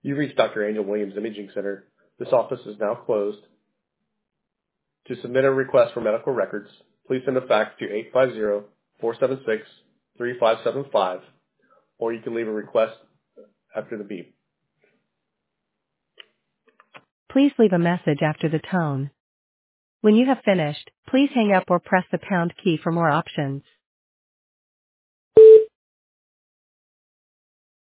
You reached Dr. Angel Williams Imaging Center. This office is now closed. To submit a request for medical records, please send a fax to 850-476-3575, or you can leave a request after the beep. Please leave a message after the tone. When you have finished, please hang up or press the pound key for more options.